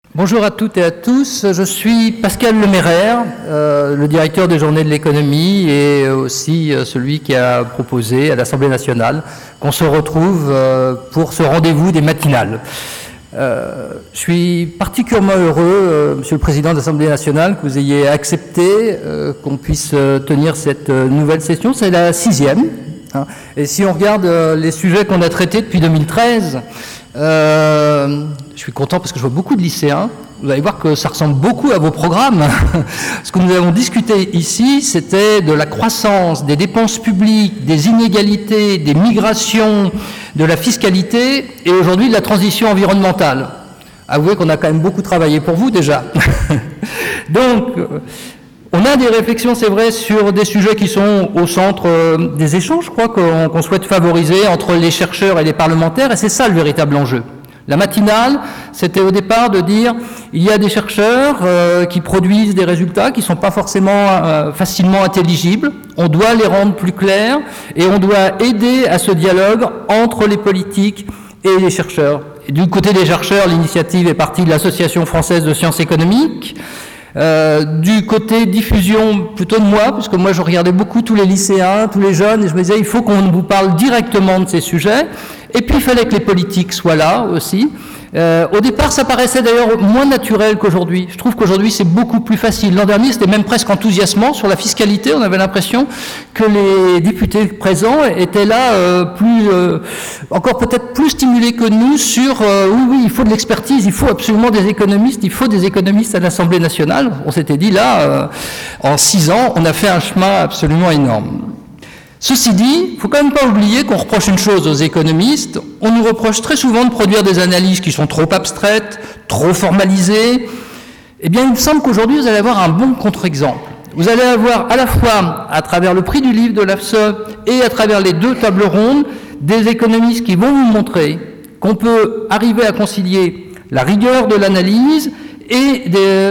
Bonjour à toutes et à tous, je suis Pascal Leméraire, le directeur des Journées de l'économie et aussi celui qui a proposé à l'Assemblée nationale qu'on se retrouve pour ce rendez-vous des matinales. Je suis particulièrement heureux, Monsieur le Président de l'Assemblée nationale, que vous ayez accepté qu'on puisse tenir cette nouvelle session. C'est la 6e. Et si on regarde les sujets qu'on a traités depuis 2013, je suis content parce que je vois beaucoup de lycéens. Vous allez voir que ça ressemble beaucoup à vos programmes. Ce que nous avons discuté ici, c'était de la croissance, des dépenses publiques, des inégalités, des migrations, de la fiscalité et aujourd'hui de la transition environnementale. Avouez qu'on a quand même beaucoup travaillé pour vous déjà. Donc, on a des réflexions, c'est vrai, sur des sujets qui sont au centre des échanges, je crois, qu'on souhaite favoriser entre les chercheurs et les parlementaires, et c'est ça le véritable enjeu. La matinale, c'était au départ de dire il y a des chercheurs qui produisent des résultats qui ne sont pas forcément facilement intelligibles, on doit les rendre plus clairs et on doit aider à ce dialogue entre les politiques et les chercheurs. Et du côté des chercheurs, l'initiative est partie de l'Association française de sciences économiques. Du côté diffusion, plutôt de moi, puisque moi je regardais beaucoup tous les lycéens, tous les jeunes, et je me disais il faut qu'on vous parle directement de ces sujets, et puis il fallait que les politiques soient là aussi. Au départ, ça paraissait d'ailleurs moins naturel qu'aujourd'hui. Je trouve qu'aujourd'hui, c'est beaucoup plus facile. L'an dernier, c'était même presque enthousiasmant sur la fiscalité. On avait l'impression que les députés présents étaient là encore peut-être plus stimulés que nous sur oui, il faut de l'expertise, il faut absolument des économistes, il faut des économistes à l'Assemblée nationale. On s'était dit là, en 6 ans, on a fait un chemin absolument énorme. Ceci dit, il ne faut quand même pas oublier qu'on reproche une chose aux économistes. On nous reproche très souvent de produire des analyses qui sont trop abstraites, trop formalisées. Eh bien, il me semble qu'aujourd'hui, vous allez avoir un bon contre-exemple. Vous allez avoir à la fois, à travers le prix du livre de l'AFSE et à travers les 2 tables rondes, des économistes qui vont vous montrer qu'on peut arriver à concilier la rigueur de l'analyse et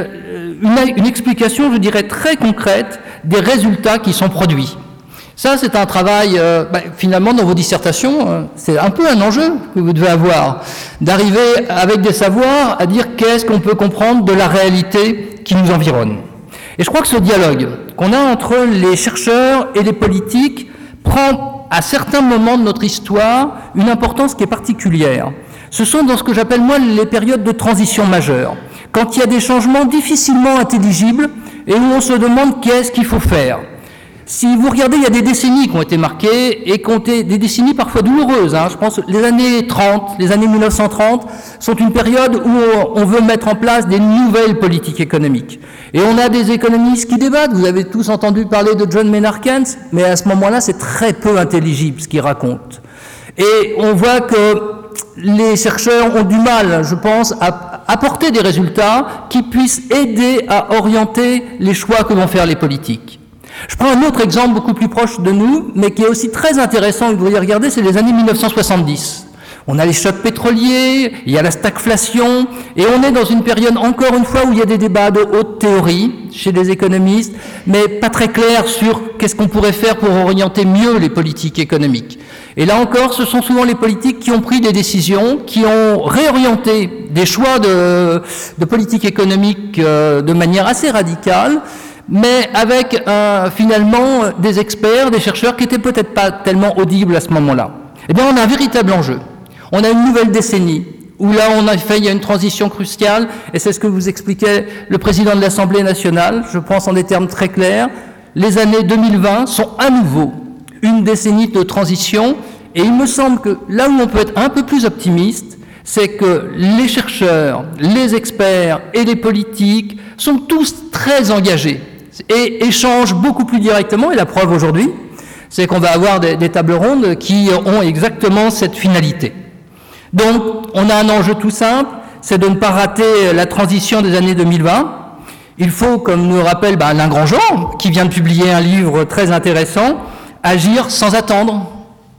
une explication, je dirais, très concrète des résultats qui sont produits. Ça, c'est un travail, finalement, dans vos dissertations, c'est un peu un enjeu que vous devez avoir, d'arriver avec des savoirs à dire qu'est-ce qu'on peut comprendre de la réalité qui nous environne. Et je crois que ce dialogue qu'on a entre les chercheurs et les politiques prend, à certains moments de notre histoire, une importance qui est particulière. Ce sont dans ce que j'appelle, moi, les périodes de transition majeure, quand il y a des changements difficilement intelligibles et où on se demande qu'est-ce qu'il faut faire. Si vous regardez, il y a des décennies qui ont été marquées et qui ont été des décennies parfois douloureuses. Je pense que les années 30, les années 1930 sont une période où on veut mettre en place des nouvelles politiques économiques. Et on a des économistes qui débattent. Vous avez tous entendu parler de John Maynard Keynes, mais à ce moment-là, c'est très peu intelligible ce qu'il raconte. Et on voit que les chercheurs ont du mal, je pense, à apporter des résultats qui puissent aider à orienter les choix que vont faire les politiques. Je prends un autre exemple beaucoup plus proche de nous, mais qui est aussi très intéressant, vous devriez regarder, c'est les années 1970. On a les chocs pétroliers, il y a la stagflation, et on est dans une période, encore une fois, où il y a des débats de haute théorie chez les économistes, mais pas très clairs sur qu'est-ce qu'on pourrait faire pour orienter mieux les politiques économiques. Et là encore, ce sont souvent les politiques qui ont pris des décisions, qui ont réorienté des choix de politique économique de manière assez radicale, mais avec finalement des experts, des chercheurs qui n'étaient peut-être pas tellement audibles à ce moment-là. Eh bien, on a un véritable enjeu. On a une nouvelle décennie, où là, il y a une transition cruciale, et c'est ce que vous expliquait le président de l'Assemblée nationale, je pense en des termes très clairs. Les années 2020 sont à nouveau une décennie de transition, et il me semble que là où on peut être un peu plus optimiste, c'est que les chercheurs, les experts et les politiques sont tous très engagés et échangent beaucoup plus directement, et la preuve aujourd'hui, c'est qu'on va avoir des tables rondes qui ont exactement cette finalité. Donc, on a un enjeu tout simple, c'est de ne pas rater la transition des années 2020. Il faut, comme nous rappelle Alain Grandjean, qui vient de publier un livre très intéressant, agir sans attendre.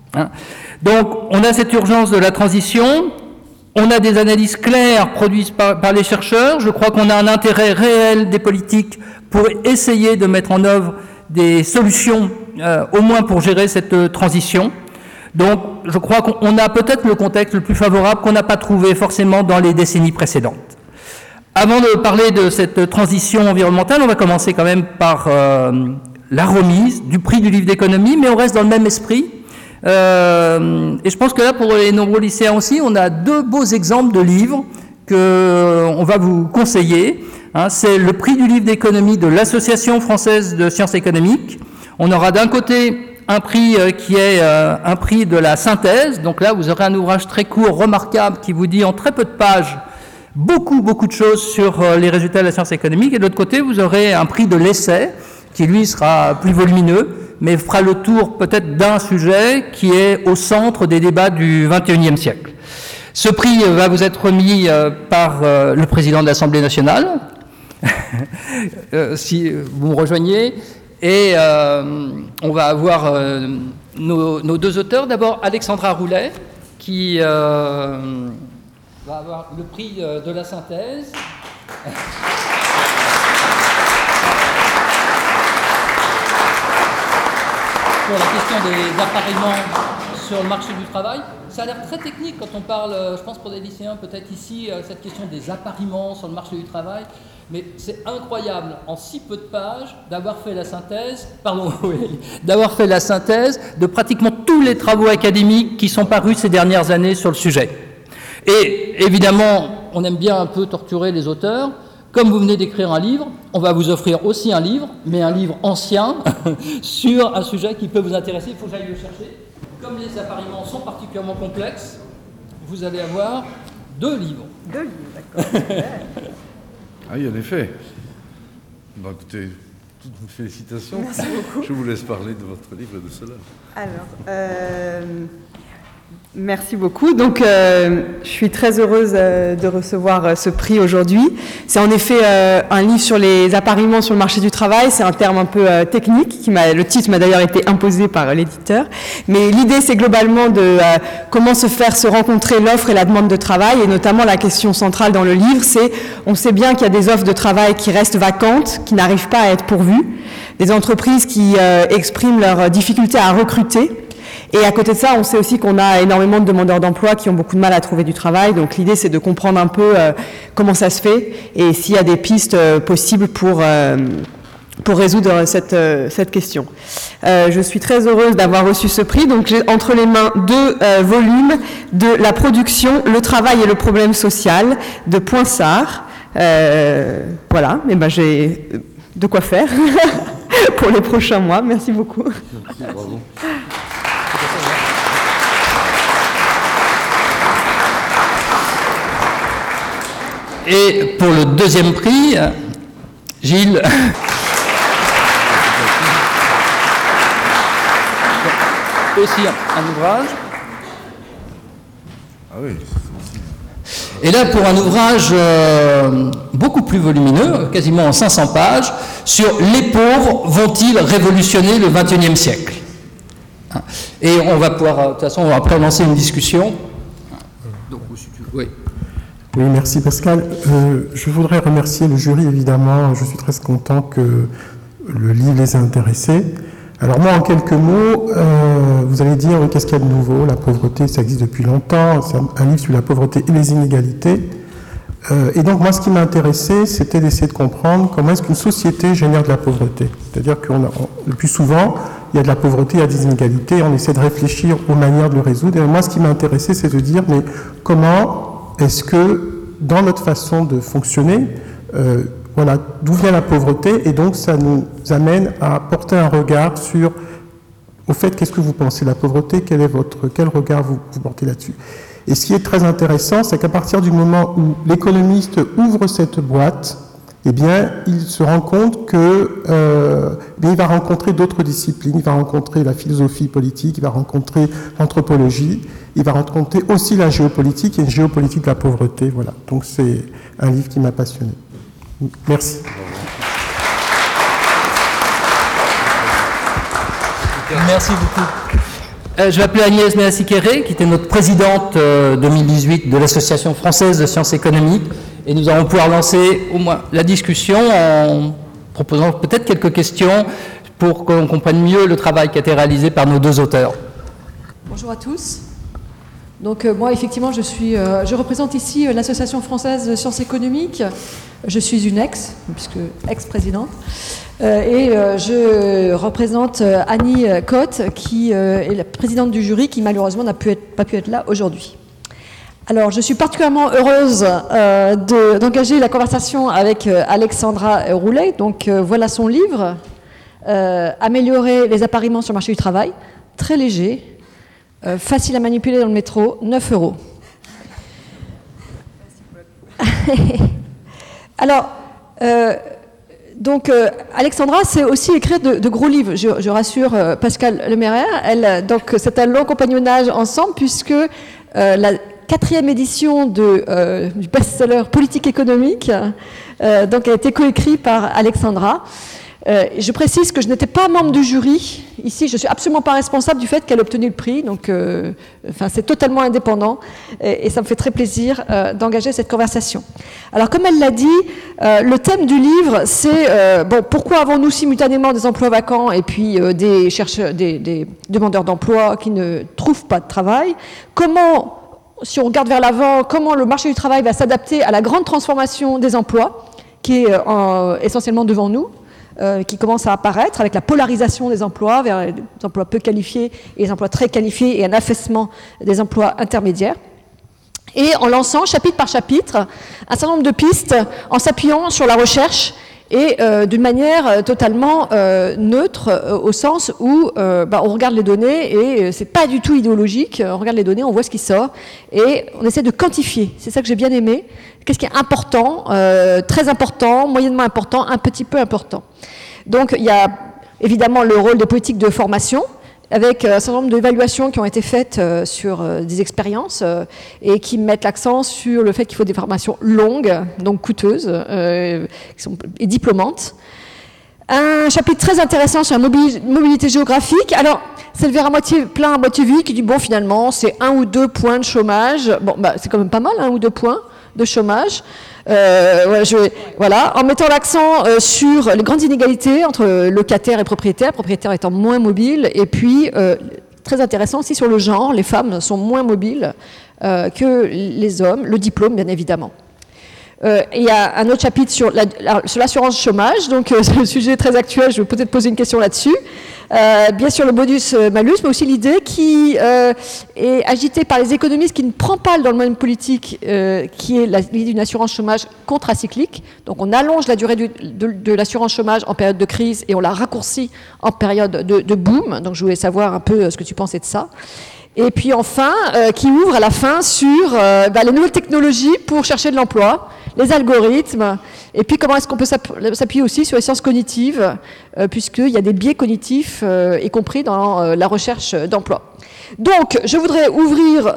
Donc, on a cette urgence de la transition, on a des analyses claires produites par les chercheurs, je crois qu'on a un intérêt réel des politiques pour essayer de mettre en œuvre des solutions, au moins pour gérer cette transition. Donc, je crois qu'on a peut-être le contexte le plus favorable qu'on n'a pas trouvé forcément dans les décennies précédentes. Avant de parler de cette transition environnementale, on va commencer quand même par la remise du prix du livre d'économie, mais on reste dans le même esprit. Et je pense que là, pour les nombreux lycéens aussi, on a deux beaux exemples de livres qu'on va vous conseiller. C'est le prix du livre d'économie de l'Association française de sciences économiques. On aura d'un côté un prix qui est un prix de la synthèse. Donc là, vous aurez un ouvrage très court, remarquable, qui vous dit en très peu de pages beaucoup de choses sur les résultats de la science économique. Et de l'autre côté, vous aurez un prix de l'essai, qui lui sera plus volumineux, mais fera le tour peut-être d'un sujet qui est au centre des débats du XXIe siècle. Ce prix va vous être remis par le président de l'Assemblée nationale, si vous me rejoignez, et on va avoir nos deux auteurs. D'abord, Alexandra Roulet, qui va avoir le prix de la synthèse. Pour la question des appareillements sur le marché du travail. Ça a l'air très technique quand on parle, je pense pour des lycéens peut-être ici, cette question des appareillements sur le marché du travail, mais c'est incroyable en si peu de pages d'avoir fait la synthèse, d'avoir fait la synthèse de pratiquement tous les travaux académiques qui sont parus ces dernières années sur le sujet. Et évidemment, on aime bien un peu torturer les auteurs. Comme vous venez d'écrire un livre, on va vous offrir aussi un livre, mais un livre ancien, sur un sujet qui peut vous intéresser. Il faut que j'aille le chercher. Comme les appareillements sont particulièrement complexes, vous allez avoir deux livres. Deux livres, d'accord. Ah oui, en effet. Bon, écoutez, toutes mes félicitations. Merci beaucoup. Je vous laisse parler de votre livre et de cela. Alors, merci beaucoup. Donc, je suis très heureuse de recevoir ce prix aujourd'hui. C'est en effet un livre sur les appareillements sur le marché du travail. C'est un terme un peu technique. Le titre m'a d'ailleurs été imposé par l'éditeur. Mais l'idée, c'est globalement de comment se rencontrer l'offre et la demande de travail. Et notamment, la question centrale dans le livre, c'est, on sait bien qu'il y a des offres de travail qui restent vacantes, qui n'arrivent pas à être pourvues. Des entreprises qui expriment leur difficulté à recruter. Et à côté de ça, on sait aussi qu'on a énormément de demandeurs d'emploi qui ont beaucoup de mal à trouver du travail. Donc l'idée, c'est de comprendre un peu comment ça se fait et s'il y a des pistes possibles pour résoudre cette question. Je suis très heureuse d'avoir reçu ce prix. Donc j'ai entre les mains deux volumes de La production, le travail et le problème social de Poinsart. Voilà, et ben j'ai de quoi faire pour les prochains mois. Merci beaucoup. Merci, bravo. Et pour le deuxième prix, Gilles. Aussi un ouvrage. Ah oui. Et là, pour un ouvrage beaucoup plus volumineux, quasiment en 500 pages, sur les pauvres vont-ils révolutionner le XXIe siècle? Et on va pouvoir, de toute façon, on va après lancer une discussion. Donc, si tu veux, oui. Oui, merci Pascal. Je voudrais remercier le jury, évidemment. Je suis très content que le livre les ait intéressés. Alors moi, en quelques mots, vous allez dire, qu'est-ce qu'il y a de nouveau? La pauvreté, ça existe depuis longtemps. C'est un livre sur la pauvreté et les inégalités. Et donc moi, ce qui m'a intéressé, c'était d'essayer de comprendre comment est-ce qu'une société génère de la pauvreté. C'est-à-dire que le plus souvent, il y a de la pauvreté, il y a des inégalités, on essaie de réfléchir aux manières de le résoudre. Et moi, ce qui m'a intéressé, c'est de dire, mais comment est-ce que, dans notre façon de fonctionner, voilà, d'où vient la pauvreté? Et donc, ça nous amène à porter un regard sur, au fait, qu'est-ce que vous pensez de la pauvreté? Quel regard vous portez là-dessus? Et ce qui est très intéressant, c'est qu'à partir du moment où l'économiste ouvre cette boîte, eh bien, il se rend compte que il va rencontrer d'autres disciplines, il va rencontrer la philosophie politique, il va rencontrer l'anthropologie, il va rencontrer aussi la géopolitique et une géopolitique de la pauvreté. Voilà. Donc c'est un livre qui m'a passionné. Merci. Merci beaucoup. Je vais appeler Agnès Méassi-Kéré, qui était notre présidente 2018 de l'Association française de sciences économiques. Et nous allons pouvoir lancer au moins la discussion en proposant peut-être quelques questions pour qu'on comprenne mieux le travail qui a été réalisé par nos deux auteurs. Bonjour à tous. Donc moi, effectivement, je représente ici l'Association française de sciences économiques. Je suis une ex-présidente. Et je représente Annie Cotte, qui est la présidente du jury, qui malheureusement n'a pas pu être là aujourd'hui. Alors, je suis particulièrement heureuse d'engager la conversation avec Alexandra Roulet. Donc, voilà son livre, Améliorer les appariements sur le marché du travail, très léger, facile à manipuler dans le métro, 9 €. Alors, Alexandra, c'est aussi écrire de gros livres. Je rassure Pascal Lemairer. Donc, c'est un long compagnonnage ensemble, puisque la 4e édition du best-seller Politique économique donc, a été coécrite par Alexandra. Je précise que je n'étais pas membre du jury. Ici, je ne suis absolument pas responsable du fait qu'elle ait obtenu le prix. Donc, c'est totalement indépendant. Et ça me fait très plaisir d'engager cette conversation. Alors, comme elle l'a dit, le thème du livre, c'est pourquoi avons-nous simultanément des emplois vacants et puis des demandeurs d'emploi qui ne trouvent pas de travail? Comment, si on regarde vers l'avant, comment le marché du travail va s'adapter à la grande transformation des emplois qui est essentiellement devant nous, qui commence à apparaître avec la polarisation des emplois vers les emplois peu qualifiés et les emplois très qualifiés et un affaissement des emplois intermédiaires. Et en lançant, chapitre par chapitre, un certain nombre de pistes en s'appuyant sur la recherche et d'une manière totalement neutre, au sens où on regarde les données et c'est pas du tout idéologique. On regarde les données, on voit ce qui sort et on essaie de quantifier. C'est ça que j'ai bien aimé. Qu'est-ce qui est important, très important, moyennement important, un petit peu important. Donc il y a évidemment le rôle des politiques de formation, avec un certain nombre d'évaluations qui ont été faites sur des expériences et qui mettent l'accent sur le fait qu'il faut des formations longues, donc coûteuses, et diplômantes. Un chapitre très intéressant sur la mobilité géographique. Alors, c'est le verre à moitié plein, à moitié vide, qui dit, bon, finalement, c'est 1 ou 2 points de chômage. Bon, c'est quand même pas mal, 1 ou 2 points de chômage. En mettant l'accent sur les grandes inégalités entre locataires et propriétaires étant moins mobiles, et puis très intéressant aussi sur le genre, les femmes sont moins mobiles que les hommes, le diplôme bien évidemment. Il y a un autre chapitre sur l'assurance chômage, donc c'est un sujet très actuel, je vais peut-être poser une question là-dessus. Bien sûr le bonus-malus, mais aussi l'idée qui est agitée par les économistes qui ne prend pas dans le domaine politique, qui est l'idée d'une assurance chômage contracyclique. Donc on allonge la durée de l'assurance chômage en période de crise et on la raccourcit en période de boom. Donc je voulais savoir un peu ce que tu pensais de ça. Et puis enfin, qui ouvre à la fin sur les nouvelles technologies pour chercher de l'emploi, les algorithmes, et puis comment est-ce qu'on peut s'appuyer aussi sur les sciences cognitives, puisqu'il y a des biais cognitifs, y compris dans la recherche d'emploi. Donc, je voudrais ouvrir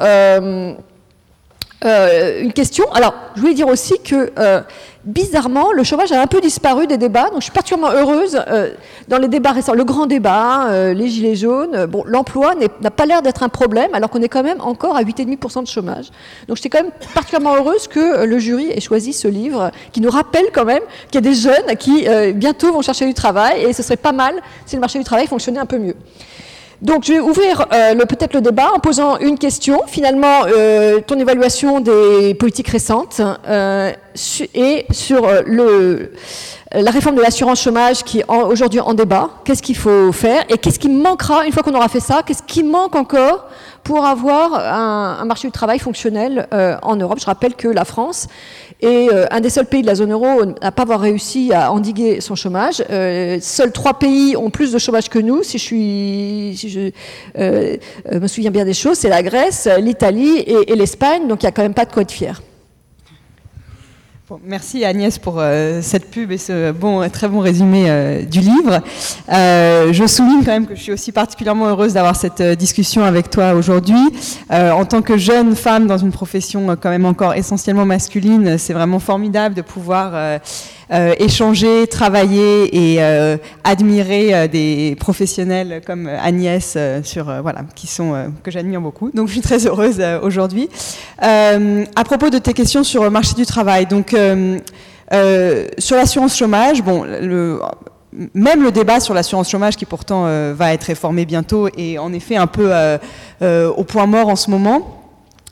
une question. Alors, je voulais dire aussi que, bizarrement, le chômage a un peu disparu des débats, donc je suis particulièrement heureuse dans les débats récents, le grand débat, les gilets jaunes. Bon, l'emploi n'a pas l'air d'être un problème, alors qu'on est quand même encore à 8,5% de chômage. Donc j'étais quand même particulièrement heureuse que le jury ait choisi ce livre, qui nous rappelle quand même qu'il y a des jeunes qui bientôt vont chercher du travail, et ce serait pas mal si le marché du travail fonctionnait un peu mieux. Donc, je vais ouvrir peut-être le débat en posant une question. Finalement, ton évaluation des politiques récentes et sur la réforme de l'assurance chômage qui est aujourd'hui en débat. Qu'est-ce qu'il faut faire et qu'est-ce qui manquera une fois qu'on aura fait ça? Qu'est-ce qui manque encore pour avoir un marché du travail fonctionnel en Europe? Je rappelle que la France est un des seuls pays de la zone euro à ne pas avoir réussi à endiguer son chômage. Seuls 3 pays ont plus de chômage que nous, si je me souviens bien des choses. C'est la Grèce, l'Italie et l'Espagne, donc il n'y a quand même pas de quoi être fier. Bon, merci Agnès pour cette pub et ce très bon résumé du livre. Je souligne quand même que je suis aussi particulièrement heureuse d'avoir cette discussion avec toi aujourd'hui. En tant que jeune femme dans une profession quand même encore essentiellement masculine, c'est vraiment formidable de pouvoir échanger, travailler et admirer des professionnels comme Agnès que j'admire beaucoup. Donc je suis très heureuse aujourd'hui. À propos de tes questions sur le marché du travail, donc sur l'assurance chômage, même le débat sur l'assurance chômage qui pourtant va être réformé bientôt est en effet un peu au point mort en ce moment.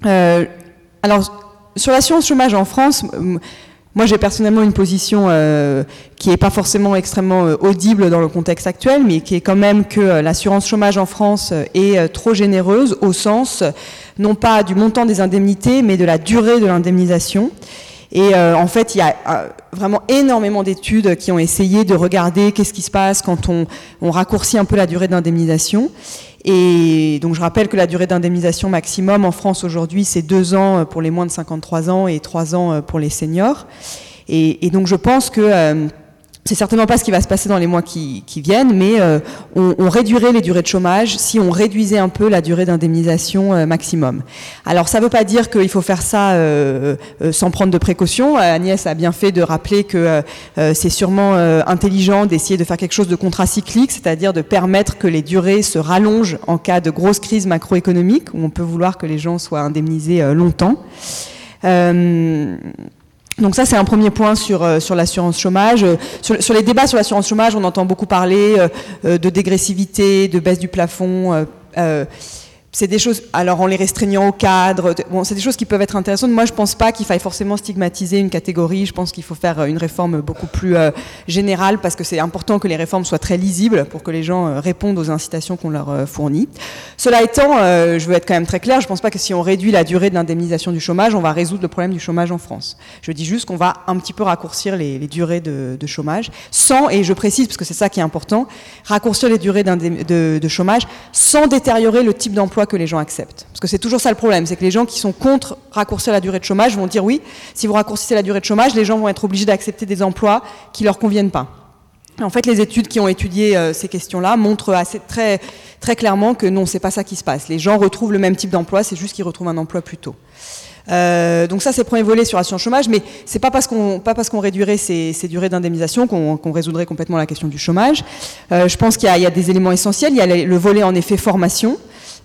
Alors, sur l'assurance chômage en France, moi j'ai personnellement une position qui n'est pas forcément extrêmement audible dans le contexte actuel, mais qui est quand même que l'assurance chômage en France est trop généreuse au sens, non pas du montant des indemnités, mais de la durée de l'indemnisation. Et en fait, il y a vraiment énormément d'études qui ont essayé de regarder qu'est-ce qui se passe quand on raccourcit un peu la durée d'indemnisation. Et donc je rappelle que la durée d'indemnisation maximum en France aujourd'hui, c'est 2 ans pour les moins de 53 ans et 3 ans pour les seniors. Et donc je pense que c'est certainement pas ce qui va se passer dans les mois qui viennent, mais on réduirait les durées de chômage si on réduisait un peu la durée d'indemnisation maximum. Alors ça veut pas dire qu'il faut faire ça sans prendre de précautions. Agnès a bien fait de rappeler que c'est sûrement intelligent d'essayer de faire quelque chose de contracyclique, c'est-à-dire de permettre que les durées se rallongent en cas de grosse crise macroéconomique, où on peut vouloir que les gens soient indemnisés longtemps. Donc ça, c'est un premier point sur l'assurance chômage. Sur les débats sur l'assurance chômage, on entend beaucoup parler de dégressivité, de baisse du plafond. C'est des choses, alors en les restreignant au cadre, bon, c'est des choses qui peuvent être intéressantes. Moi, je pense pas qu'il faille forcément stigmatiser une catégorie. Je pense qu'il faut faire une réforme beaucoup plus générale, parce que c'est important que les réformes soient très lisibles pour que les gens répondent aux incitations qu'on leur fournit. Cela étant, je veux être quand même très clair, je pense pas que si on réduit la durée de l'indemnisation du chômage, on va résoudre le problème du chômage en France. Je dis juste qu'on va un petit peu raccourcir les durées de chômage, sans, et je précise parce que c'est ça qui est important, raccourcir les durées de chômage sans détériorer le type d'emploi que les gens acceptent. Parce que c'est toujours ça le problème, c'est que les gens qui sont contre raccourcir la durée de chômage vont dire oui, si vous raccourcissez la durée de chômage, les gens vont être obligés d'accepter des emplois qui leur conviennent pas. En fait, les études qui ont étudié ces questions-là montrent très, très clairement que non, c'est pas ça qui se passe. Les gens retrouvent le même type d'emploi, c'est juste qu'ils retrouvent un emploi plus tôt. Donc ça, c'est le premier volet sur l'assurance chômage, mais c'est pas parce qu'on réduirait ces durées d'indemnisation qu'on résoudrait complètement la question du chômage. Je pense qu'il y a des éléments essentiels. Il y a le volet en effet formation,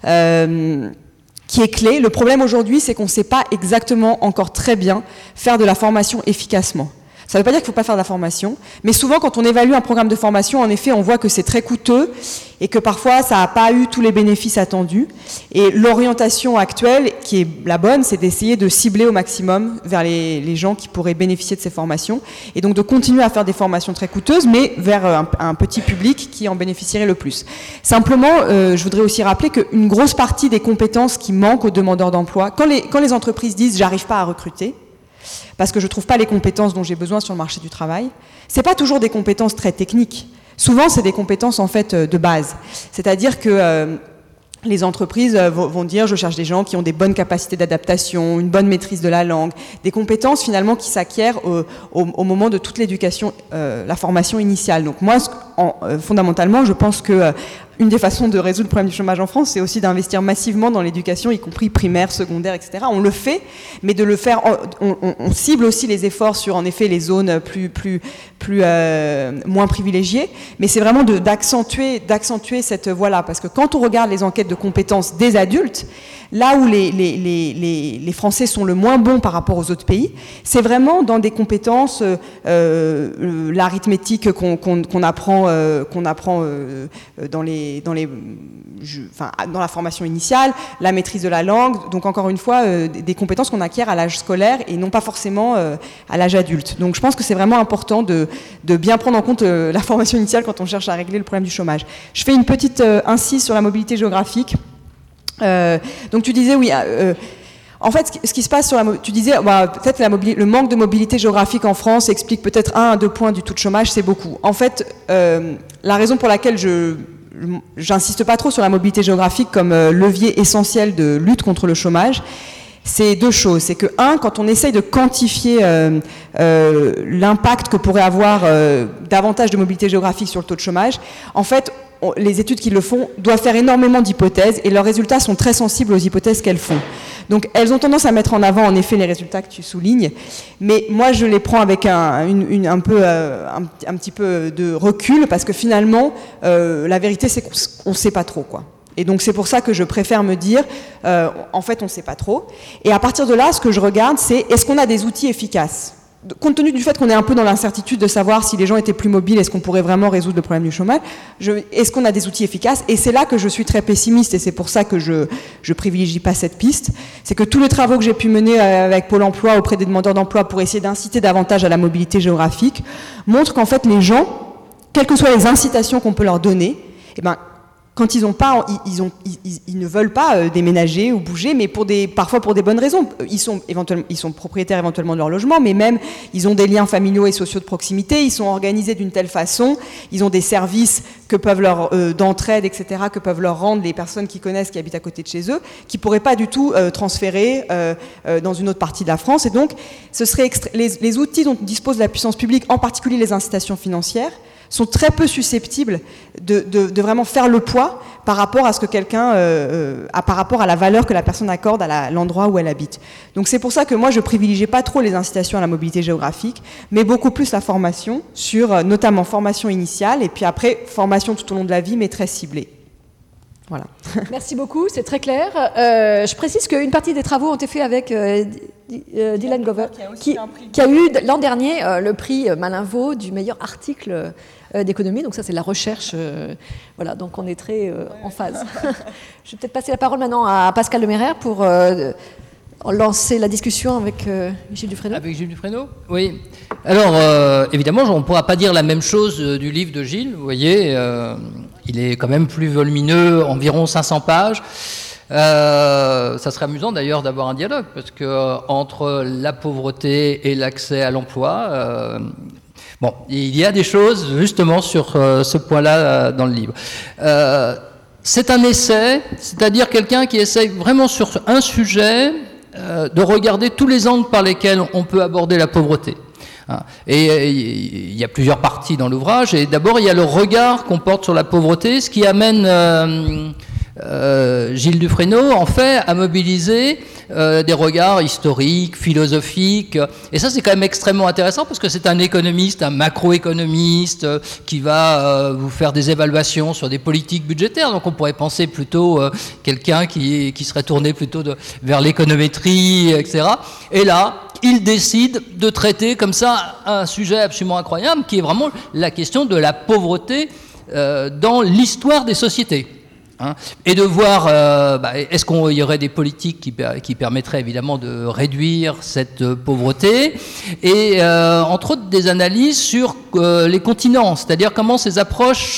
qui est clé. Le problème aujourd'hui, c'est qu'on ne sait pas exactement encore très bien faire de la formation efficacement. Ça ne veut pas dire qu'il ne faut pas faire de la formation, mais souvent quand on évalue un programme de formation, en effet, on voit que c'est très coûteux et que parfois ça n'a pas eu tous les bénéfices attendus. Et l'orientation actuelle, qui est la bonne, c'est d'essayer de cibler au maximum vers les gens qui pourraient bénéficier de ces formations, et donc de continuer à faire des formations très coûteuses, mais vers un petit public qui en bénéficierait le plus. Simplement, je voudrais aussi rappeler qu'une grosse partie des compétences qui manquent aux demandeurs d'emploi, quand les entreprises disent « j'arrive pas à recruter », parce que je ne trouve pas les compétences dont j'ai besoin sur le marché du travail, c'est pas toujours des compétences très techniques. Souvent, c'est des compétences en fait de base. C'est-à-dire que les entreprises vont dire je cherche des gens qui ont des bonnes capacités d'adaptation, une bonne maîtrise de la langue, des compétences finalement qui s'acquièrent au moment de toute l'éducation, la formation initiale. Donc moi, fondamentalement, je pense que une des façons de résoudre le problème du chômage en France, c'est aussi d'investir massivement dans l'éducation, y compris primaire, secondaire, etc. On le fait, mais de le faire, on cible aussi les efforts sur, en effet, les zones moins privilégiées, mais c'est vraiment d'accentuer cette voie-là, parce que quand on regarde les enquêtes de compétences des adultes, là où les Français sont le moins bons par rapport aux autres pays, c'est vraiment dans des compétences, l'arithmétique qu'on apprend dans la formation initiale, la maîtrise de la langue, donc encore une fois, des compétences qu'on acquiert à l'âge scolaire et non pas forcément à l'âge adulte. Donc je pense que c'est vraiment important de bien prendre en compte la formation initiale quand on cherche à régler le problème du chômage. Je fais une petite incise sur la mobilité géographique. Donc tu disais, oui... en fait, ce qui se passe tu disais, peut-être le manque de mobilité géographique en France explique peut-être 1 à 2 points du taux de chômage, c'est beaucoup. En fait, la raison pour laquelle j'insiste pas trop sur la mobilité géographique comme levier essentiel de lutte contre le chômage, c'est 2 choses. C'est que, 1, quand on essaye de quantifier l'impact que pourrait avoir davantage de mobilité géographique sur le taux de chômage, en fait, les études qui le font doivent faire énormément d'hypothèses et leurs résultats sont très sensibles aux hypothèses qu'elles font. Donc elles ont tendance à mettre en avant en effet les résultats que tu soulignes, mais moi je les prends avec un petit peu de recul, parce que finalement la vérité c'est qu'on ne sait pas trop quoi. Et donc c'est pour ça que je préfère me dire en fait on ne sait pas trop. Et à partir de là, ce que je regarde, c'est est-ce qu'on a des outils efficaces ? compte tenu du fait qu'on est un peu dans l'incertitude de savoir si les gens étaient plus mobiles, est-ce qu'on pourrait vraiment résoudre le problème du chômage, est-ce qu'on a des outils efficaces? Et c'est là que je suis très pessimiste, et c'est pour ça que je privilégie pas cette piste. C'est que tous les travaux que j'ai pu mener avec Pôle emploi auprès des demandeurs d'emploi pour essayer d'inciter davantage à la mobilité géographique montrent qu'en fait les gens, quelles que soient les incitations qu'on peut leur donner, eh ben, quand ils ne veulent pas déménager ou bouger, mais parfois pour des bonnes raisons. Ils sont propriétaires éventuellement de leur logement, mais même ils ont des liens familiaux et sociaux de proximité. Ils sont organisés d'une telle façon. Ils ont des services d'entraide, etc., que peuvent leur rendre les personnes qui connaissent, qui habitent à côté de chez eux, qui pourraient pas du tout transférer dans une autre partie de la France. Et donc, ce serait les outils dont dispose la puissance publique, en particulier les incitations financières, sont très peu susceptibles de vraiment faire le poids par rapport à ce que quelqu'un, par rapport à la valeur que la personne accorde à l'endroit où elle habite. Donc c'est pour ça que moi je privilégie pas trop les incitations à la mobilité géographique, mais beaucoup plus la formation sur notamment formation initiale et puis après formation tout au long de la vie, mais très ciblée. Voilà. Merci beaucoup, c'est très clair. Je précise qu'une partie des travaux ont été faits avec Dylan Glover, qui a eu l'an dernier le prix Malinvaud du meilleur article d'économie. Donc ça, c'est la recherche. Voilà, donc on est très en phase. Je vais peut-être passer la parole maintenant à Pascal Lemairer pour lancer la discussion avec Gilles Dufresneau. Avec Gilles Dufresneau, oui. Alors, évidemment, on ne pourra pas dire la même chose du livre de Gilles. Vous voyez, il est quand même plus volumineux, environ 500 pages. Ça serait amusant d'ailleurs d'avoir un dialogue, parce que entre la pauvreté et l'accès à l'emploi, bon, il y a des choses justement sur ce point-là dans le livre. C'est un essai, c'est-à-dire quelqu'un qui essaye vraiment sur un sujet de regarder tous les angles par lesquels on peut aborder la pauvreté. Et il y a plusieurs parties dans l'ouvrage, et d'abord il y a le regard qu'on porte sur la pauvreté, ce qui amène Gilles Dufresneau en fait à mobiliser des regards historiques, philosophiques, et ça c'est quand même extrêmement intéressant parce que c'est un économiste, un macroéconomiste qui va vous faire des évaluations sur des politiques budgétaires, donc on pourrait penser plutôt quelqu'un qui serait tourné plutôt vers l'économétrie, etc. Et là, il décide de traiter comme ça un sujet absolument incroyable qui est vraiment la question de la pauvreté dans l'histoire des sociétés. Et de voir, est-ce qu'il y aurait des politiques qui permettraient évidemment de réduire cette pauvreté, et entre autres des analyses sur les continents, c'est-à-dire comment ces approches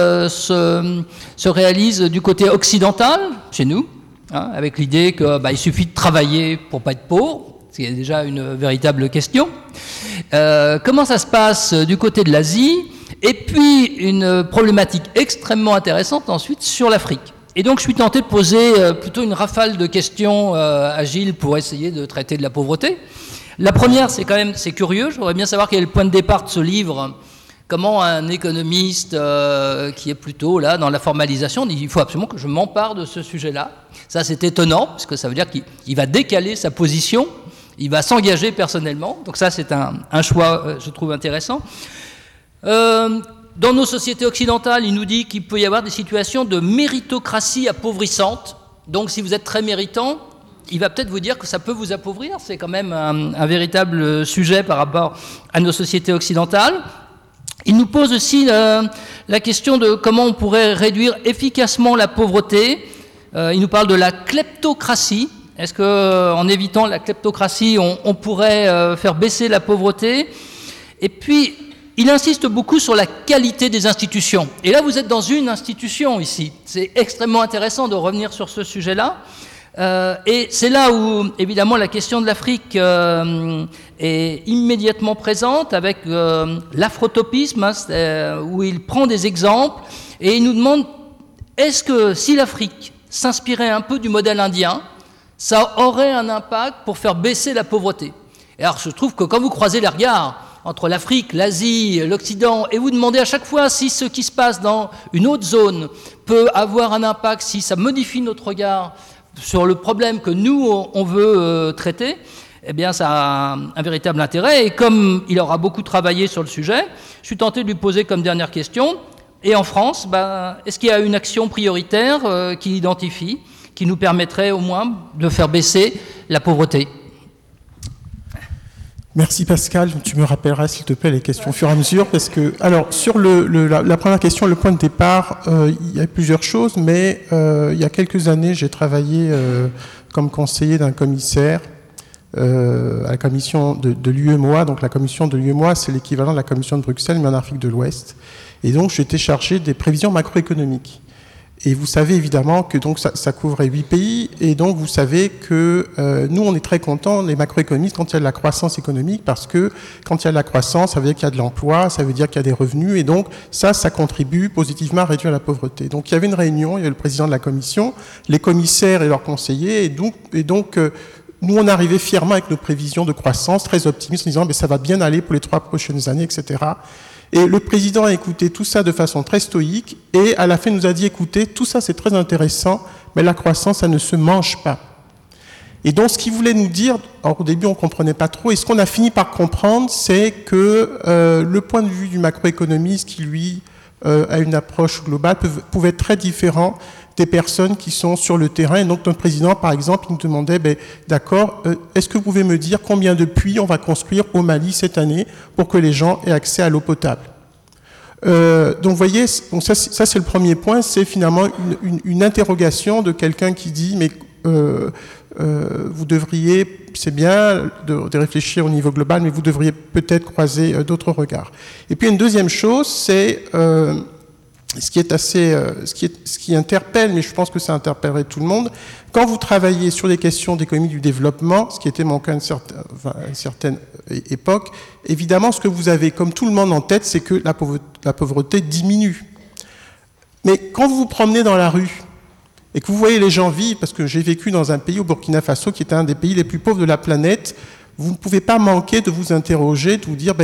se réalisent du côté occidental, chez nous, avec l'idée qu'il suffit de travailler pour pas être pauvre, ce qui est déjà une véritable question. Comment ça se passe du côté de l'Asie? Et puis, une problématique extrêmement intéressante ensuite sur l'Afrique. Et donc, je suis tenté de poser plutôt une rafale de questions à Gilles pour essayer de traiter de la pauvreté. La première, c'est curieux, j'aimerais bien savoir quel est le point de départ de ce livre. Comment un économiste qui est plutôt là dans la formalisation dit il faut absolument que je m'empare de ce sujet-là. Ça, c'est étonnant, parce que ça veut dire qu'il va décaler sa position, il va s'engager personnellement. Donc ça, c'est un choix, je trouve, intéressant. Dans nos sociétés occidentales, il nous dit qu'il peut y avoir des situations de méritocratie appauvrissante. Donc, si vous êtes très méritant, il va peut-être vous dire que ça peut vous appauvrir. C'est quand même un véritable sujet par rapport à nos sociétés occidentales. Il nous pose aussi la question de comment on pourrait réduire efficacement la pauvreté. Il nous parle de la kleptocratie. Est-ce qu'en évitant la kleptocratie, on pourrait faire baisser la pauvreté? Et puis, il insiste beaucoup sur la qualité des institutions. Et là, vous êtes dans une institution ici. C'est extrêmement intéressant de revenir sur ce sujet-là. Et c'est là où, évidemment, la question de l'Afrique est immédiatement présente avec l'afrotopisme, où il prend des exemples et il nous demande, est-ce que si l'Afrique s'inspirait un peu du modèle indien, ça aurait un impact pour faire baisser la pauvreté? Et alors, je trouve que quand vous croisez les regards entre l'Afrique, l'Asie, l'Occident, et vous demandez à chaque fois si ce qui se passe dans une autre zone peut avoir un impact, si ça modifie notre regard sur le problème que nous, on veut traiter, eh bien, ça a un véritable intérêt. Et comme il aura beaucoup travaillé sur le sujet, je suis tenté de lui poser comme dernière question, et en France, est-ce qu'il y a une action prioritaire qu'il identifie, qui nous permettrait au moins de faire baisser la pauvreté? Merci Pascal, tu me rappelleras s'il te plaît les questions au fur et à mesure, parce que, alors, sur la première question, le point de départ, il y a plusieurs choses, mais il y a quelques années, j'ai travaillé comme conseiller d'un commissaire à la commission de l'UEMOA. Donc la commission de l'UEMOA, c'est l'équivalent de la commission de Bruxelles, mais en Afrique de l'Ouest. Et donc j'étais chargé des prévisions macroéconomiques. Et vous savez évidemment que donc ça couvrait 8 pays, et donc vous savez que nous on est très contents, les macroéconomistes, quand il y a de la croissance économique, parce que quand il y a de la croissance, ça veut dire qu'il y a de l'emploi, ça veut dire qu'il y a des revenus, et donc ça contribue positivement à réduire la pauvreté. Donc il y avait une réunion, il y avait le président de la commission, les commissaires et leurs conseillers, et donc nous on arrivait fièrement avec nos prévisions de croissance, très optimistes, en disant ça va bien aller pour les 3 prochaines années, etc. Et le président a écouté tout ça de façon très stoïque et à la fin nous a dit, écoutez, tout ça c'est très intéressant, mais la croissance, ça ne se mange pas. Et donc ce qu'il voulait nous dire, alors, au début on ne comprenait pas trop, et ce qu'on a fini par comprendre, c'est que le point de vue du macroéconomiste qui lui a une approche globale pouvait être très différent des personnes qui sont sur le terrain. Et donc notre président, par exemple, il nous demandait, d'accord, est-ce que vous pouvez me dire combien de puits on va construire au Mali cette année pour que les gens aient accès à l'eau potable? Donc vous voyez, donc ça c'est le premier point, c'est finalement une interrogation de quelqu'un qui dit, mais vous devriez, c'est bien de réfléchir au niveau global, mais vous devriez peut-être croiser d'autres regards. Et puis une deuxième chose, c'est ce qui interpelle, mais je pense que ça interpellerait tout le monde, quand vous travaillez sur les questions d'économie du développement, ce qui était mon cas à une certaine époque, évidemment, ce que vous avez comme tout le monde en tête, c'est que la pauvreté diminue. Mais quand vous vous promenez dans la rue et que vous voyez les gens vivre, parce que j'ai vécu dans un pays, au Burkina Faso, qui était un des pays les plus pauvres de la planète, vous ne pouvez pas manquer de vous interroger, de vous dire,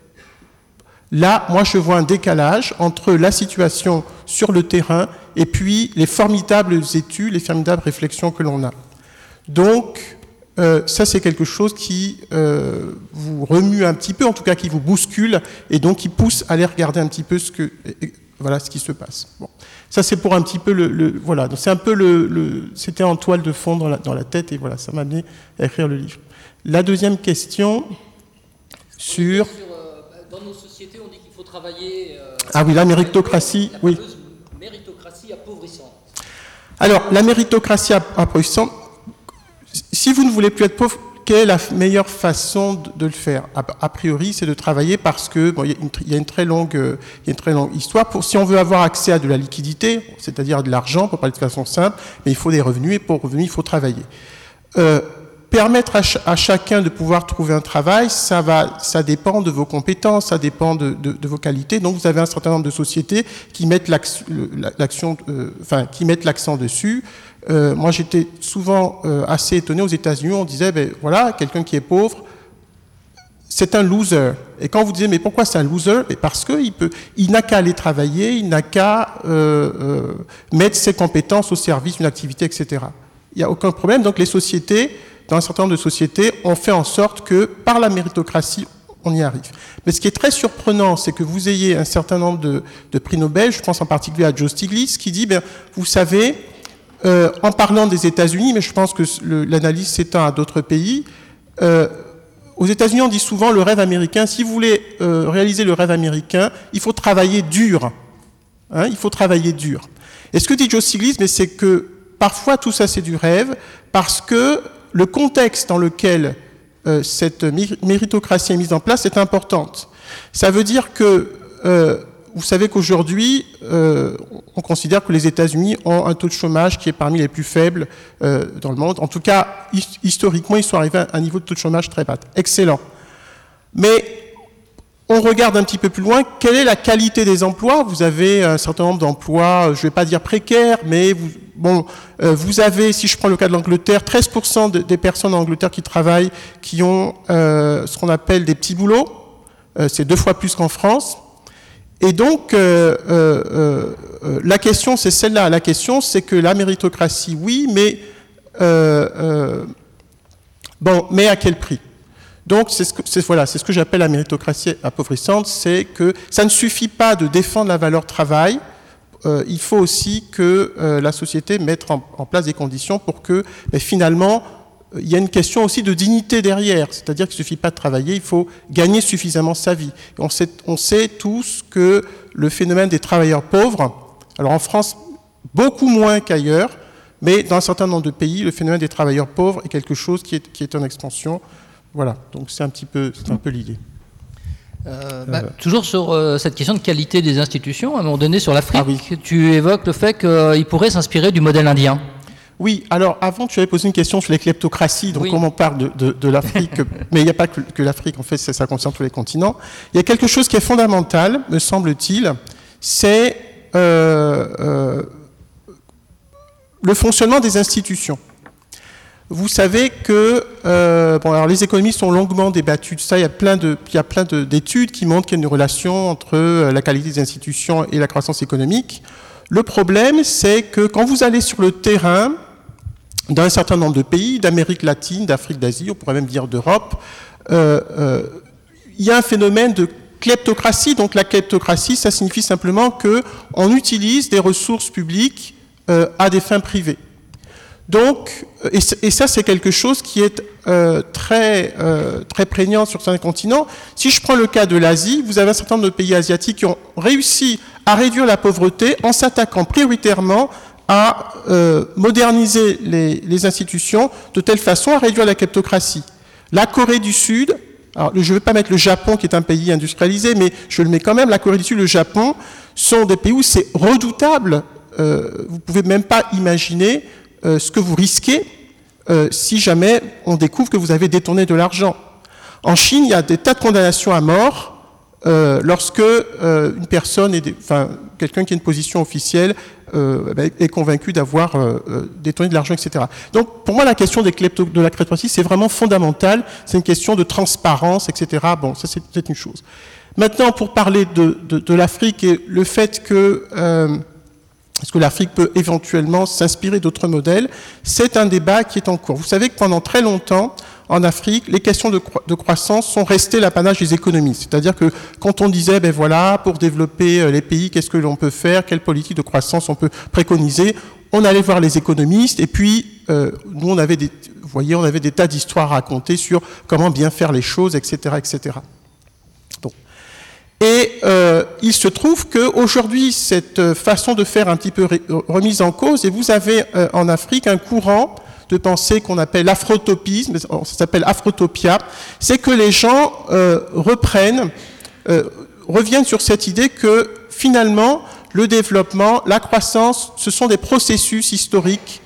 là, moi, je vois un décalage entre la situation sur le terrain et puis les formidables études, les formidables réflexions que l'on a. Donc, ça, c'est quelque chose qui vous remue un petit peu, en tout cas qui vous bouscule, et donc qui pousse à aller regarder un petit peu ce qui se passe. Bon. Ça, c'est pour un petit peu voilà. Donc, c'est un peu c'était en toile de fond dans la tête, et voilà, ça m'a amené à écrire le livre. La deuxième question sur dans nos sociétés, on dit qu'il faut travailler... ah oui, la méritocratie, oui. La méritocratie appauvrissante. Alors, la méritocratie appauvrissante, si vous ne voulez plus être pauvre, quelle est la meilleure façon de le faire? A priori, c'est de travailler parce que il y a une très longue histoire. Si on veut avoir accès à de la liquidité, c'est-à-dire à de l'argent, pour parler de façon simple, mais il faut des revenus, et pour revenus, il faut travailler. Permettre à chacun de pouvoir trouver un travail, ça dépend de vos compétences, ça dépend de vos qualités. Donc vous avez un certain nombre de sociétés qui mettent l'accent dessus. Moi j'étais souvent assez étonné aux États-Unis, on disait voilà, quelqu'un qui est pauvre, c'est un loser. Et quand vous disiez mais pourquoi c'est un loser? Parce qu'il n'a qu'à aller travailler, il n'a qu'à mettre ses compétences au service d'une activité, etc. Il n'y a aucun problème. Donc les sociétés, dans un certain nombre de sociétés, on fait en sorte que, par la méritocratie, on y arrive. Mais ce qui est très surprenant, c'est que vous ayez un certain nombre de prix Nobel, je pense en particulier à Joe Stiglitz, qui dit, vous savez, en parlant des États-Unis, mais je pense que l'analyse s'étend à d'autres pays, aux États-Unis, on dit souvent le rêve américain. Si vous voulez réaliser le rêve américain, il faut travailler dur. Hein, il faut travailler dur. Et ce que dit Joe Stiglitz, c'est que parfois tout ça c'est du rêve, parce que le contexte dans lequel cette méritocratie est mise en place est importante. Ça veut dire que, vous savez qu'aujourd'hui, on considère que les États-Unis ont un taux de chômage qui est parmi les plus faibles dans le monde. En tout cas, historiquement, ils sont arrivés à un niveau de taux de chômage très bas. Excellent. Mais on regarde un petit peu plus loin, quelle est la qualité des emplois? Vous avez un certain nombre d'emplois, je ne vais pas dire précaires, mais vous avez, si je prends le cas de l'Angleterre, 13% des personnes en Angleterre qui travaillent, qui ont ce qu'on appelle des petits boulots. C'est 2 fois plus qu'en France. Et donc, la question, c'est celle-là. La question, c'est que la méritocratie, oui, mais mais à quel prix? Donc, c'est ce que j'appelle la méritocratie appauvrissante, c'est que ça ne suffit pas de défendre la valeur travail, il faut aussi que la société mette en place des conditions pour que finalement il y a une question aussi de dignité derrière, c'est-à-dire qu'il ne suffit pas de travailler, il faut gagner suffisamment sa vie. On sait tous que le phénomène des travailleurs pauvres, alors en France, beaucoup moins qu'ailleurs, mais dans un certain nombre de pays, le phénomène des travailleurs pauvres est quelque chose qui est en expansion. Voilà, donc c'est un peu l'idée. Toujours sur cette question de qualité des institutions, à un moment donné sur l'Afrique, oui. Tu évoques le fait qu'il pourrait s'inspirer du modèle indien. Oui, alors avant tu avais posé une question sur les kleptocraties, donc comme on parle de l'Afrique, mais il n'y a pas que l'Afrique, en fait ça concerne tous les continents. Il y a quelque chose qui est fondamental, me semble-t-il, c'est le fonctionnement des institutions. Vous savez que alors les économistes ont longuement débattu de ça. Il y a plein d'études qui montrent qu'il y a une relation entre la qualité des institutions et la croissance économique. Le problème, c'est que quand vous allez sur le terrain, dans un certain nombre de pays, d'Amérique latine, d'Afrique, d'Asie, on pourrait même dire d'Europe, il y a un phénomène de kleptocratie. Donc la kleptocratie, ça signifie simplement qu'on utilise des ressources publiques à des fins privées. Donc, et ça c'est quelque chose qui est très prégnant sur certains continents. Si je prends le cas de l'Asie, vous avez un certain nombre de pays asiatiques qui ont réussi à réduire la pauvreté en s'attaquant prioritairement à moderniser les institutions de telle façon à réduire la kleptocratie. La Corée du Sud, alors je ne vais pas mettre le Japon qui est un pays industrialisé, mais je le mets quand même, la Corée du Sud, le Japon, sont des pays où c'est redoutable. Vous ne pouvez même pas imaginer ce que vous risquez si jamais on découvre que vous avez détourné de l'argent. En Chine, il y a des tas de condamnations à mort lorsque une personne, quelqu'un qui a une position officielle, est convaincu d'avoir détourné de l'argent, etc. Donc, pour moi, la question de la kleptocratie, c'est vraiment fondamental. C'est une question de transparence, etc. Bon, ça, c'est une chose. Maintenant, pour parler de l'Afrique et le fait que est-ce que l'Afrique peut éventuellement s'inspirer d'autres modèles? C'est un débat qui est en cours. Vous savez que pendant très longtemps, en Afrique, les questions de croissance sont restées l'apanage des économistes. C'est-à-dire que quand on disait, pour développer les pays, qu'est-ce que l'on peut faire, quelle politique de croissance on peut préconiser, on allait voir les économistes, et puis nous, on avait des tas d'histoires à raconter sur comment bien faire les choses, etc., etc. Et il se trouve qu'aujourd'hui, cette façon de faire un petit peu remise en cause, et vous avez en Afrique un courant de pensée qu'on appelle l'afrotopisme, ça s'appelle Afrotopia, c'est que les gens reviennent sur cette idée que finalement, le développement, la croissance, ce sont des processus historiques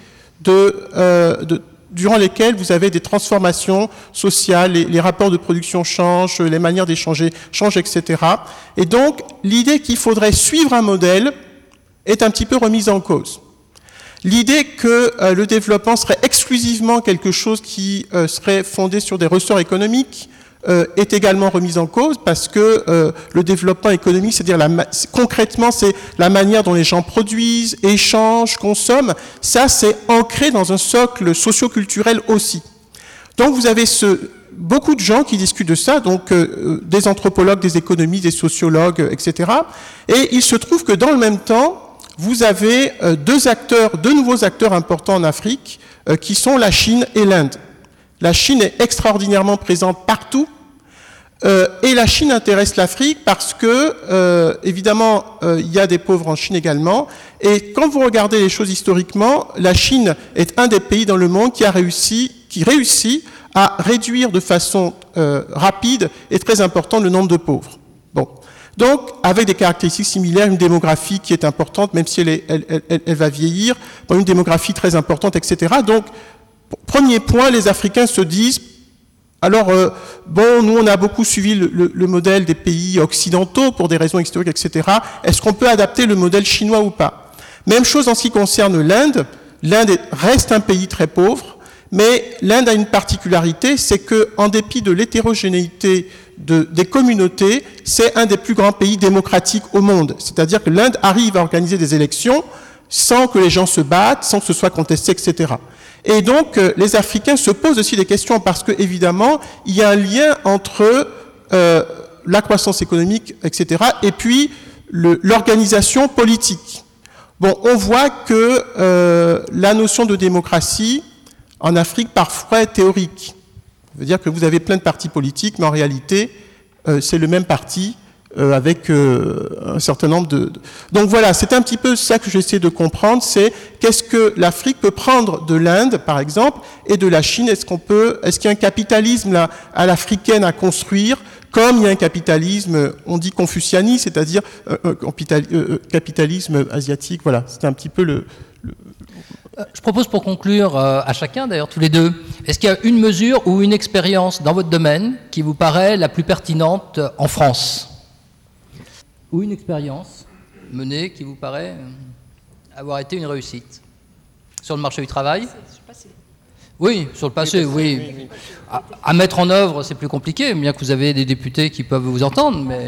durant lesquels vous avez des transformations sociales, les rapports de production changent, les manières d'échanger changent, etc. Et donc, l'idée qu'il faudrait suivre un modèle est un petit peu remise en cause. L'idée que le développement serait exclusivement quelque chose qui serait fondé sur des ressorts économiques est également remise en cause parce que le développement économique, c'est-à-dire concrètement, c'est la manière dont les gens produisent, échangent, consomment. Ça, c'est ancré dans un socle socio-culturel aussi. Donc, vous avez beaucoup de gens qui discutent de ça, donc des anthropologues, des économistes, des sociologues, etc. Et il se trouve que dans le même temps, vous avez deux nouveaux acteurs importants en Afrique, qui sont la Chine et l'Inde. La Chine est extraordinairement présente partout, et la Chine intéresse l'Afrique parce que, évidemment, il y a des pauvres en Chine également, et quand vous regardez les choses historiquement, la Chine est un des pays dans le monde qui réussit à réduire de façon rapide et très importante le nombre de pauvres. Bon. Donc, avec des caractéristiques similaires, une démographie qui est importante, même si elle va vieillir, une démographie très importante, etc. Donc, premier point, les Africains se disent, alors, nous, on a beaucoup suivi le modèle des pays occidentaux pour des raisons historiques, etc. Est-ce qu'on peut adapter le modèle chinois ou pas? Même chose en ce qui concerne l'Inde. L'Inde reste un pays très pauvre, mais l'Inde a une particularité, c'est qu'en dépit de l'hétérogénéité des communautés, c'est un des plus grands pays démocratiques au monde. C'est-à-dire que l'Inde arrive à organiser des élections sans que les gens se battent, sans que ce soit contesté, etc. Et donc, les Africains se posent aussi des questions parce que, évidemment, il y a un lien entre la croissance économique, etc., et puis l'organisation politique. Bon, on voit que la notion de démocratie, en Afrique parfois théorique. Ça veut dire que vous avez plein de partis politiques, mais en réalité, c'est le même parti avec un certain nombre de... Donc voilà, c'est un petit peu ça que j'essaie de comprendre, c'est qu'est-ce que l'Afrique peut prendre de l'Inde, par exemple, et de la Chine. Est-ce qu'il y a un capitalisme là, à l'africaine à construire, comme il y a un capitalisme, on dit confucianiste, c'est-à-dire capitalisme asiatique. Voilà, c'est un petit peu le... Je propose pour conclure à chacun, d'ailleurs tous les deux, est-ce qu'il y a une mesure ou une expérience dans votre domaine qui vous paraît la plus pertinente en France ? Ou une expérience menée qui vous paraît avoir été une réussite sur le marché du travail ? Oui, sur le passé, oui. À mettre en œuvre, c'est plus compliqué, bien que vous avez des députés qui peuvent vous entendre, mais...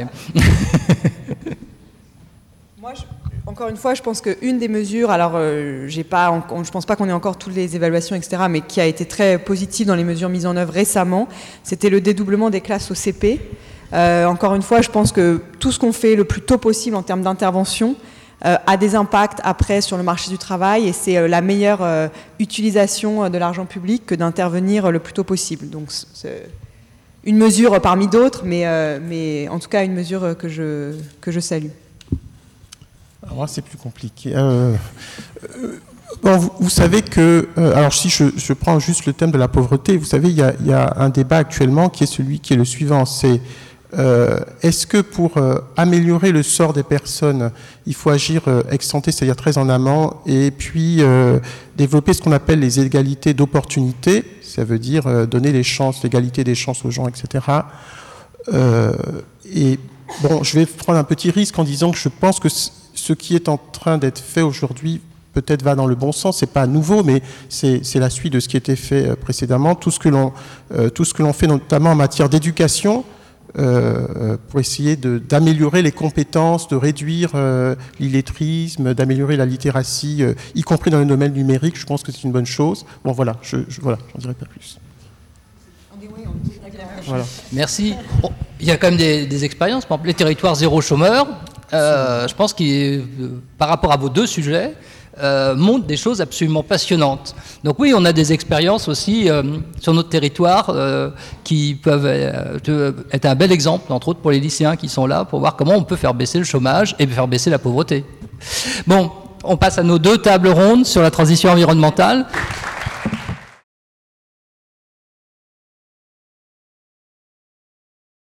Moi, encore une fois, je pense qu'une des mesures, alors je ne pense pas qu'on ait encore toutes les évaluations, etc., mais qui a été très positive dans les mesures mises en œuvre récemment, c'était le dédoublement des classes au CP. Encore une fois, je pense que tout ce qu'on fait le plus tôt possible en termes d'intervention a des impacts après sur le marché du travail, et c'est la meilleure utilisation de l'argent public que d'intervenir le plus tôt possible. Donc c'est une mesure parmi d'autres, mais en tout cas une mesure que je salue. Alors moi, c'est plus compliqué. Bon, vous savez que, alors si je prends juste le thème de la pauvreté, vous savez, il y a un débat actuellement qui est le suivant, c'est est-ce que pour améliorer le sort des personnes, il faut agir ex ante, c'est-à-dire très en amont, et puis développer ce qu'on appelle les égalités d'opportunité, ça veut dire donner les chances, l'égalité des chances aux gens, etc. Et bon, je vais prendre un petit risque en disant que je pense que ce qui est en train d'être fait aujourd'hui peut-être va dans le bon sens, c'est pas nouveau, mais c'est la suite de ce qui était fait précédemment. Tout ce que l'on fait notamment en matière d'éducation, pour essayer d'améliorer les compétences, de réduire l'illettrisme, d'améliorer la littératie, y compris dans le domaine numérique, je pense que c'est une bonne chose. Bon voilà, voilà, j'en dirai pas plus. Voilà. Merci. Bon, il y a quand même des expériences, par exemple les territoires zéro chômeur, je pense que par rapport à vos deux sujets, montrent des choses absolument passionnantes. Donc oui, on a des expériences aussi sur notre territoire qui peuvent être un bel exemple, entre autres pour les lycéens qui sont là, pour voir comment on peut faire baisser le chômage et faire baisser la pauvreté. Bon, on passe à nos deux tables rondes sur la transition environnementale.